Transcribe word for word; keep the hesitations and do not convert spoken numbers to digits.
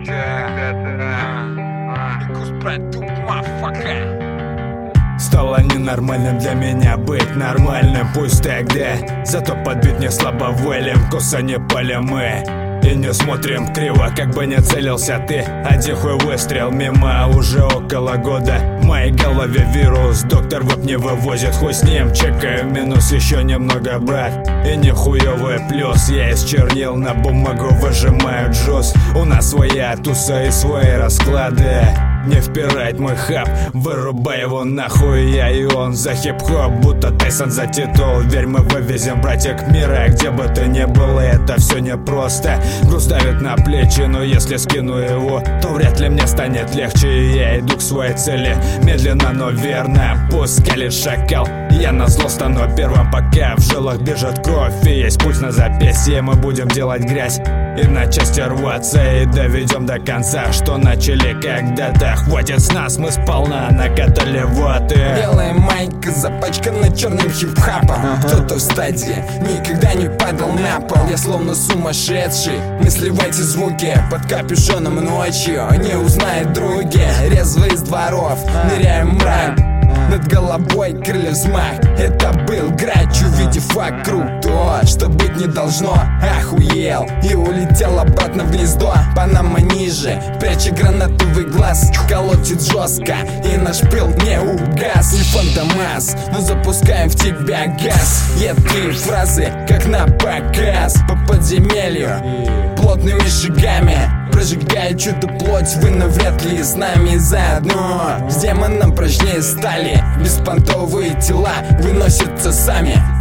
Стало ненормальным для меня быть нормальным, пусть тогда. Зато подбит не слабо вылем, коса не полем мы. И не смотрим криво, как бы не целился ты. Один хуй выстрел мимо, уже около года. В моей голове вирус, доктор веб не вывозит. Хуй с ним, чекаю минус, еще немного, брат. И не хуёвый плюс, я из чернил на бумагу выжимаю джуз. У нас своя туса и свои расклады. Не впирать мой хаб, вырубай его нахуй. Я и он за хип-хоп, будто Тайсон за титул. Верь, мы вывезем, братья, мира, где бы ты ни был. И это все непросто, груз давит на плечи. Но если скину его, то вряд ли мне станет легче. И я иду к своей цели, медленно, но верно. Пусть скалит шакал, я назло стану первым. Пока в жилах бежит кровь и есть путь на запястье, мы будем делать грязь и на части рваться. И доведем до конца, что начали когда-то. Хватит с нас, мы сполна накатали ваты. Белая майка запачкана черным хип-хапом. ага. Кто-то в стадии никогда не падал на пол. Я словно сумасшедший, не сливайте звуки под капюшоном ночью. Не узнают други, резвые из дворов, ныряем в мрак. Над головой крылья взмах. Это был грач, увидев вокруг то, что быть не должно. Охуел и улетел обратно в гнездо. Панама ниже, пряча гранатовый глаз. Колотит жестко, и наш пыл не угас. Не фантомас, но запускаем в тебя газ. Едкие фразы, как на показ. По подземелью, плотными шагами прожигая чью-то плоть, вы навряд ли с нами заодно. С демоном прочнее стали, беспонтовые тела выносятся сами.